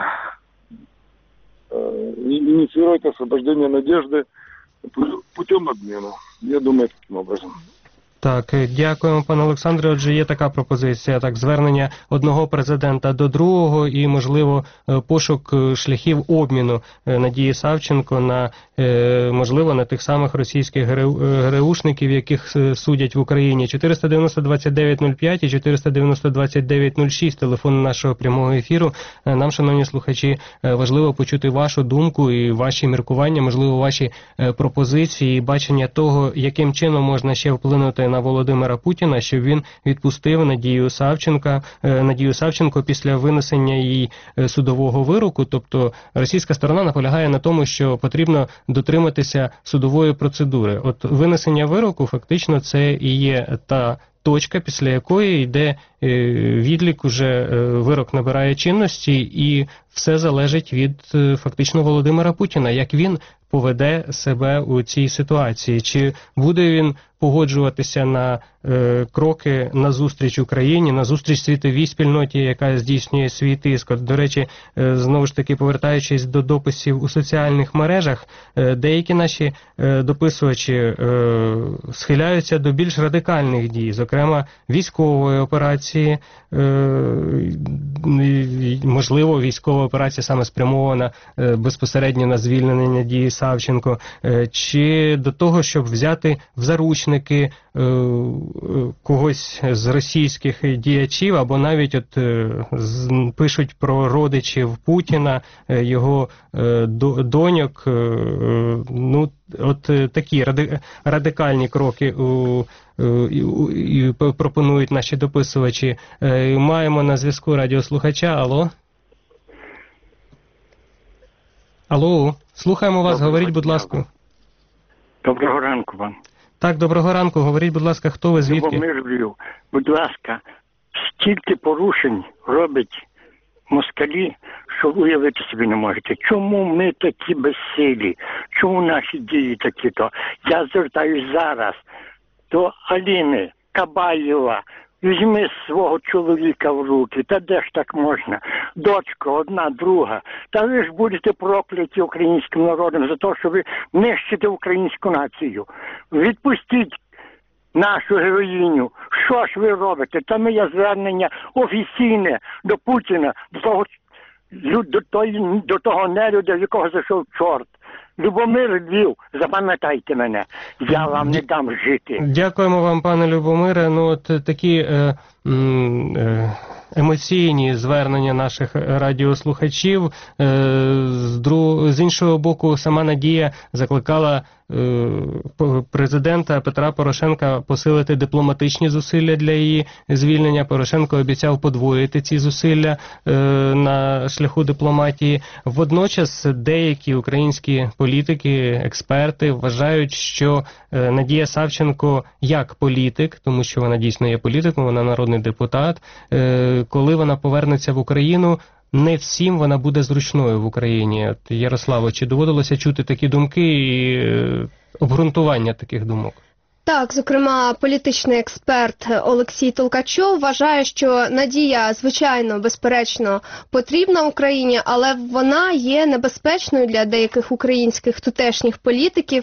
инициировать освобождение Надежды путем обмена. Я думаю, таким образом. Так, дякуємо, пане Олександре. Отже, є така пропозиція, так, звернення одного президента до другого і, можливо, пошук шляхів обміну Надії Савченко на, можливо, на тих самих російських ГРУшників, яких судять в Україні. чотириста дев'яносто двадцять дев'ять нуль п'ять і чотириста дев'яносто двадцять дев'ять нуль шість, телефон нашого прямого ефіру. Нам, шановні слухачі, важливо почути вашу думку і ваші міркування, можливо, ваші пропозиції і бачення того, яким чином можна ще вплинути на Володимира Путіна, щоб він відпустив Надію Савченко, Надію Савченко після винесення їй судового вироку. Тобто російська сторона наполягає на тому, що потрібно дотриматися судової процедури. От винесення вироку фактично це і є та точка, після якої йде відлік, уже вирок набирає чинності, і все залежить від фактично Володимира Путіна, як він поведе себе у цій ситуації. Чи буде він погоджуватися на е, кроки назустріч Україні, назустріч світовій спільноті, яка здійснює свій тиск. От, до речі, е, знову ж таки, повертаючись до дописів у соціальних мережах, е, деякі наші е, дописувачі е, схиляються до більш радикальних дій, зокрема військової операції, е, можливо, військова операція саме спрямована е, безпосередньо на звільнення Надії Савченко, е, чи до того, щоб взяти в заручники когось з російських діячів, або навіть от пишуть про родичів Путіна, його доньок. Ну, от такі радикальні кроки у, і пропонують наші дописувачі. Маємо на зв'язку радіослухача. Алло? Алло, слухаємо вас, Доброго говоріть, будь ласка. Доброго ранку вам. Так, доброго ранку. Говоріть, будь ласка, хто ви, звідки? Любомир Львів. Будь ласка, стільки порушень робить москалі, що уявити собі не можете. Чому ми такі безсилі? Чому наші дії такі-то? Я звертаюсь зараз до Аліни Кабаєва. Візьми свого чоловіка в руки, та де ж так можна? Дочка, одна, друга. Та ви ж будете прокляті українським народом за те, що ви нищите українську націю. Відпустіть нашу героїню. Що ж ви робите? Та ми є звернення офіційне до Путіна, до того, до, того, до того нелюда, в якого зайшов чорт. Любомир Львів, запам'ятайте мене, я вам не дам жити. Дякуємо вам, пане Любомире. Ну, от такі е, е, емоційні звернення наших радіослухачів. Е, з, друг, з іншого боку, сама Надія закликала е, президента Петра Порошенка посилити дипломатичні зусилля для її звільнення. Порошенко обіцяв подвоїти ці зусилля е, на шляху дипломатії. Водночас деякі українські політики, експерти вважають, що е, Надія Савченко як політик, тому що вона дійсно є політиком, вона народний депутат, е, коли вона повернеться в Україну, не всім вона буде зручною в Україні. От, Ярославо, чи доводилося чути такі думки і е, обґрунтування таких думок? Так, зокрема, політичний експерт Олексій Толкачов вважає, що Надія, звичайно, безперечно, потрібна Україні, але вона є небезпечною для деяких українських тутешніх політиків.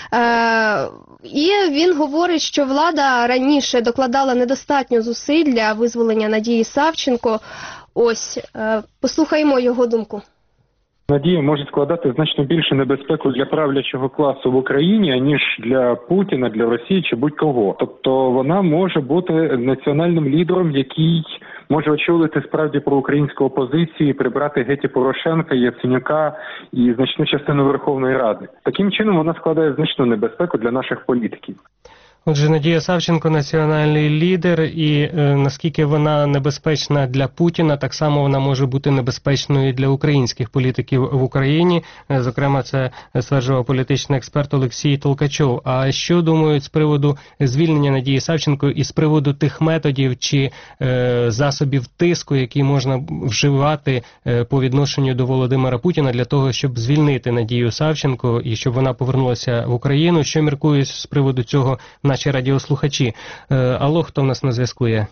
Е- і він говорить, що влада раніше докладала недостатньо зусиль для визволення Надії Савченко. Ось, е- послухаємо його думку. Надія може складати значно більше небезпеку для правлячого класу в Україні, аніж для Путіна, для Росії чи будь-кого. Тобто вона може бути національним лідером, який може очолити справді проукраїнську опозицію, прибрати геть і Порошенка, Яценюка і значну частину Верховної Ради. Таким чином вона складає значну небезпеку для наших політиків. Отже, Надія Савченко – національний лідер, і е, наскільки вона небезпечна для Путіна, так само вона може бути небезпечною для українських політиків в Україні. Е, зокрема, це стверджував політичний експерт Олексій Толкачов. А що думають з приводу звільнення Надії Савченко і з приводу тих методів чи е, засобів тиску, які можна вживати е, по відношенню до Володимира Путіна для того, щоб звільнити Надію Савченко і щоб вона повернулася в Україну? Що міркують з приводу цього наші радіослухачі? Е, алло, хто в нас на зв'язку є?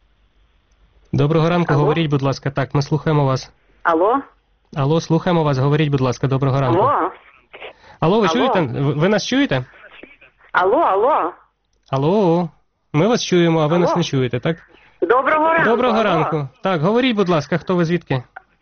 Доброго ранку, алло. Говоріть, будь ласка. Так, ми слухаємо вас. Алло? Алло, слухаємо вас, говоріть, будь ласка, доброго ранку. Алло? Алло, ви алло. чуєте? Ви, ви нас чуєте? Алло, алло? Алло, ми вас чуємо, а ви алло. нас не чуєте, так? Доброго ранку. Доброго алло. ранку. Так, говоріть, будь ласка, хто ви звідки? Е,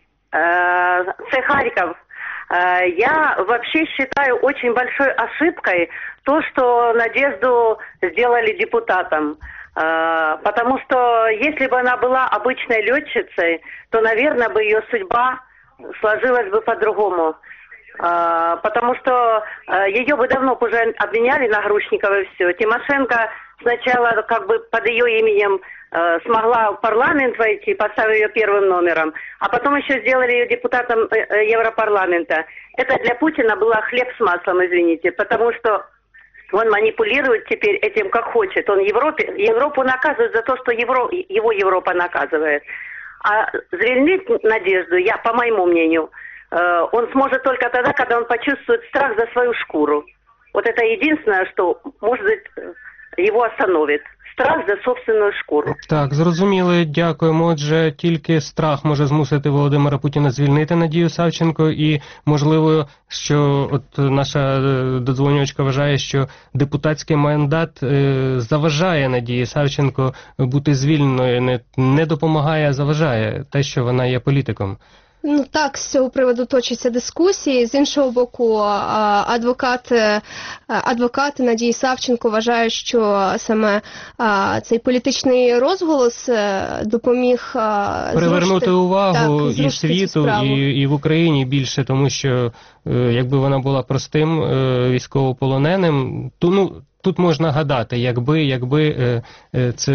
це Харьков. Э, Я вообще считаю очень большой ошибкой то, что Надежду сделали депутатом. Э, Потому что если бы она была обычной летчицей, то, наверное, бы ее судьба сложилась бы по-другому. Э, Потому что э, ее бы давно уже обменяли на Грушникова и все. Тимошенко сначала как бы под ее именем э, смогла в парламент войти, поставив ее первым номером, а потом еще сделали ее депутатом э, Европарламента. Это для Путина было хлеб с маслом, извините, потому что он манипулирует теперь этим как хочет. Он Европе, Европу наказывает за то, что Евро, его Европа наказывает. А звільнить Надежду, я, по моему мнению, э, он сможет только тогда, когда он почувствует страх за свою шкуру. Вот это единственное, что, может быть, его остановит. Страх за собственну шкуру. Так, зрозуміли, дякуємо. Отже, тільки страх може змусити Володимира Путіна звільнити Надію Савченко, і можливо, що от наша додзвонювачка вважає, що депутатський мандат е, заважає Надії Савченко бути звільненою, не, не допомагає, а заважає те, що вона є політиком. Ну так, з цього приводу точаться дискусії. З іншого боку, адвокат, адвокати Надії Савченко вважають, що саме цей політичний розголос допоміг привернути зрушити, увагу так, і світу, і, і в Україні більше, тому що якби вона була простим військовополоненим, то ну тут можна гадати, якби, якби це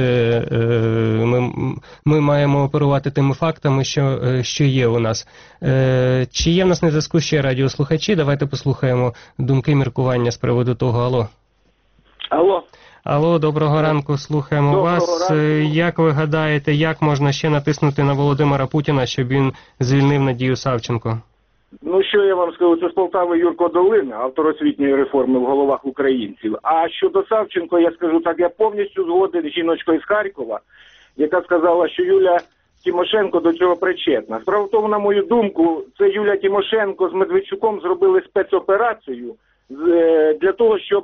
ми, ми маємо оперувати тими фактами, що, що є у нас. Чи є в нас на зв'язку ще радіослухачі? Давайте послухаємо думки, міркування з приводу того. Алло. Алло. Алло, доброго ранку, слухаємо Доброго вас. ранку. Як ви гадаєте, як можна ще натиснути на Володимира Путіна, щоб він звільнив Надію Савченко? Ну, що я вам скажу, це з Полтави Юрко Долина, автор освітньої реформи в головах українців. А щодо Савченко, я скажу так, я повністю згоден з жіночкою з Харкова, яка сказала, що Юля Тимошенко до цього причетна. Справа в тому, на мою думку, це Юля Тимошенко з Медведчуком зробили спецоперацію для того, щоб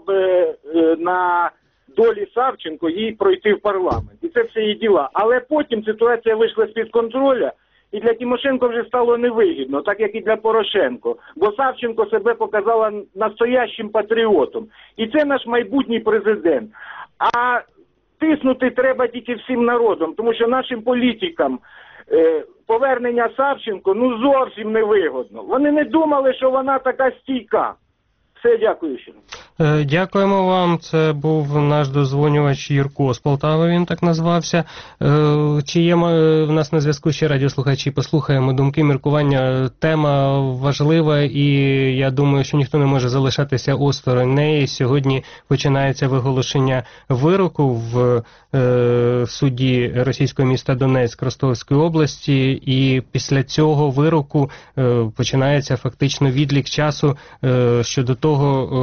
на долі Савченко їй пройти в парламент. І це все її діла. Але потім ситуація вийшла з-під контролю, і для Тимошенко вже стало невигідно, так як і для Порошенко. Бо Савченко себе показала настоящим патріотом. І це наш майбутній президент. А тиснути треба тільки всім народом, тому що нашим політикам е, повернення Савченко ну зовсім невигодно. Вони не думали, що вона така стійка. Все, дякую ще. Е, Дякуємо вам. Це був наш дозвонювач Юрко з Полтави, він так назвався. Е, Чи є м- в нас на зв'язку ще радіослухачі? Послухаємо думки, міркування. Тема важлива, і я думаю, що ніхто не може залишатися осторонь неї. Сьогодні починається виголошення вироку в е, суді російського міста Донецьк Ростовської області, і після цього вироку е, починається фактично відлік часу е, щодо того,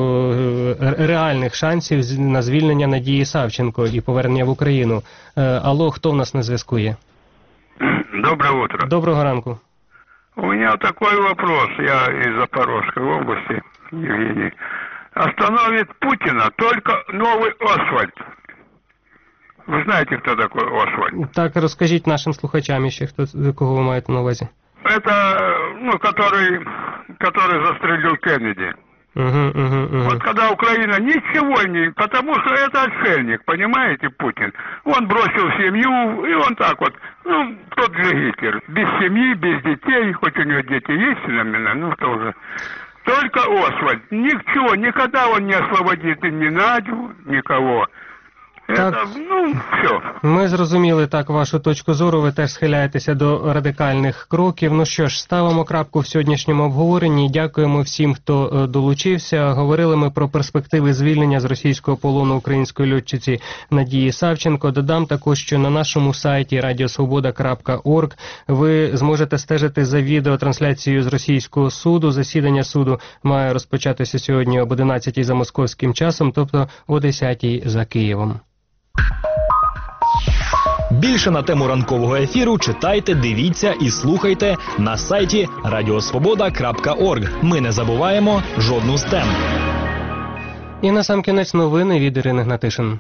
реальних шансів на звільнення Надії Савченко і повернення в Україну. Алло, хто в нас на зв'язку є? Доброе утро. Доброго ранку. У меня такой вопрос. Я из Запорожской области, Евгений. Остановит Путина только новый Освальд. Ви знаєте, хто такий Освальд? Так, розкажіть нашим слухачам ще, хто, кого ви маєте на увазі. Это, ну, который, который застрелил Кеннеди. Угу, угу, угу. Вот когда Украина ничего не... Потому что это отшельник, понимаете, Путин. Он бросил семью, и он так вот, ну, тот же Гитлер. Без семьи, без детей, хоть у него дети есть, наверное, ну, тоже. Только Освальд. Ничего, никогда он не освободит ни Надю, никого. Так. Это, ну, все. Ми зрозуміли так вашу точку зору, ви теж схиляєтеся до радикальних кроків. Ну що ж, ставимо крапку в сьогоднішньому обговоренні. Дякуємо всім, хто долучився. Говорили ми про перспективи звільнення з російського полону української льотчиці Надії Савченко. Додам також, що на нашому сайті радіосвобода крапка орг ви зможете стежити за відеотрансляцією з російського суду. Засідання суду має розпочатися сьогодні об одинадцятій за московським часом, тобто о десятій за Києвом. Більше на тему ранкового ефіру читайте, дивіться і слухайте на сайті радіосвобода крапка орг. Ми не забуваємо жодну з тем. І насамкінець новини від Ірини Гнатишин.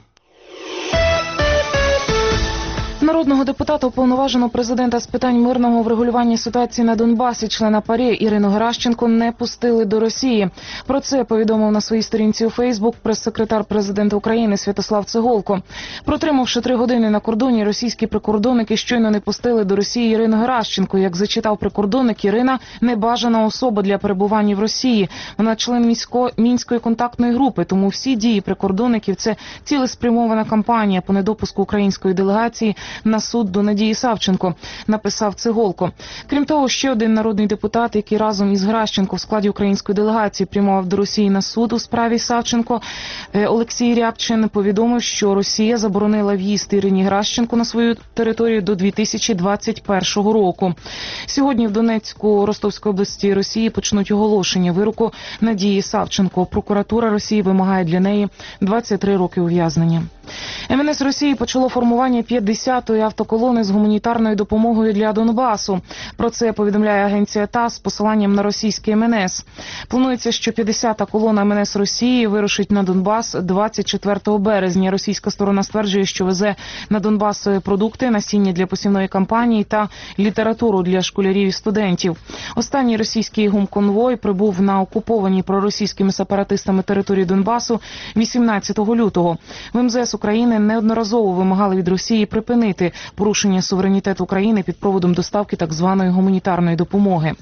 Народного депутата, уповноваженого президента з питань мирного врегулювання ситуації на Донбасі, члена ПАРЄ Ірину Геращенко не пустили до Росії. Про це повідомив на своїй сторінці у Фейсбук прес-секретар президента України Святослав Цеголко. Протримавши три години на кордоні, російські прикордонники щойно не пустили до Росії Ірину Геращенко. Як зачитав прикордонник, Ірина – небажана особа для перебування в Росії. Вона член місько... Мінської контактної групи, тому всі дії прикордонників – це цілеспрямована кампанія по недопуску української делегації на суд до Надії Савченко, написав Цеголко. Крім того, ще один народний депутат, який разом із Геращенко в складі української делегації прямував до Росії на суд у справі Савченко, Олексій Рябчин, повідомив, що Росія заборонила в'їзд Ірині Геращенко на свою територію до дві тисячі двадцять першого року. Сьогодні в Донецьку Ростовської області Росії почнуть оголошення вироку Надії Савченко. Прокуратура Росії вимагає для неї двадцять три роки ув'язнення. ем ен ес Росії почало формування п'ятдесятої автоколони з гуманітарною допомогою для Донбасу. Про це повідомляє агенція ТАСС з посиланням на російський ем ен ес. Планується, що п'ятдесята колона ем ен ес Росії вирушить на Донбас двадцять четвертого березня. Російська сторона стверджує, що везе на Донбас продукти, насіння для посівної кампанії та літературу для школярів і студентів. Останній російський гумконвой прибув на окуповані проросійськими сепаратистами території Донбасу вісімнадцятого лютого. В ем зе ес України неодноразово вимагали від Росії припинити порушення суверенітету України під проводом доставки так званої гуманітарної допомоги.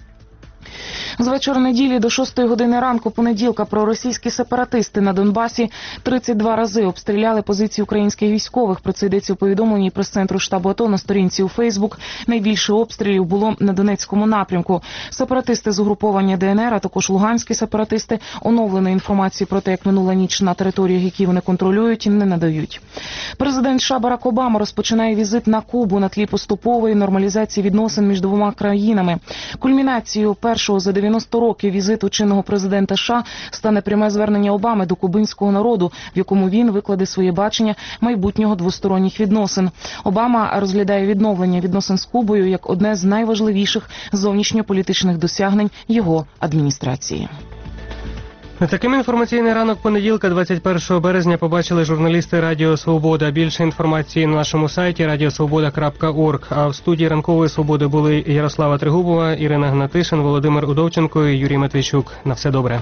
З вечора неділі до шостої години ранку понеділка проросійські сепаратисти на Донбасі тридцять два рази обстріляли позиції українських військових. Про це йдеться у повідомленні прес-центру штабу АТО на сторінці у Фейсбук. Найбільше обстрілів було на Донецькому напрямку. Сепаратисти з угруповання Де ен ер, а також луганські сепаратисти оновленої інформації про те, як минула ніч на територіях, які вони контролюють, не надають. Президент США Барак Обама розпочинає візит на Кубу на тлі поступової нормалізації відносин між двома країнами. Кульмінацією першого за дев'яносто років візиту чинного президента США стане пряме звернення Обами до кубинського народу, в якому він викладе своє бачення майбутнього двосторонніх відносин. Обама розглядає відновлення відносин з Кубою як одне з найважливіших зовнішньополітичних досягнень його адміністрації. Таким інформаційний ранок понеділка, двадцять першого березня, побачили журналісти Радіо Свобода. Більше інформації на нашому сайті радіосвобода крапка орг. А в студії Ранкової Свободи були Ярослава Тригубова, Ірина Гнатишин, Володимир Удовченко і Юрій Матвійчук. На все добре.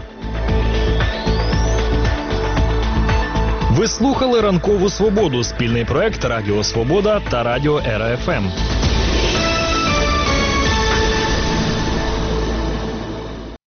Ви слухали Ранкову Свободу, спільний проект Радіо Свобода та Радіо Ера Еф Ем.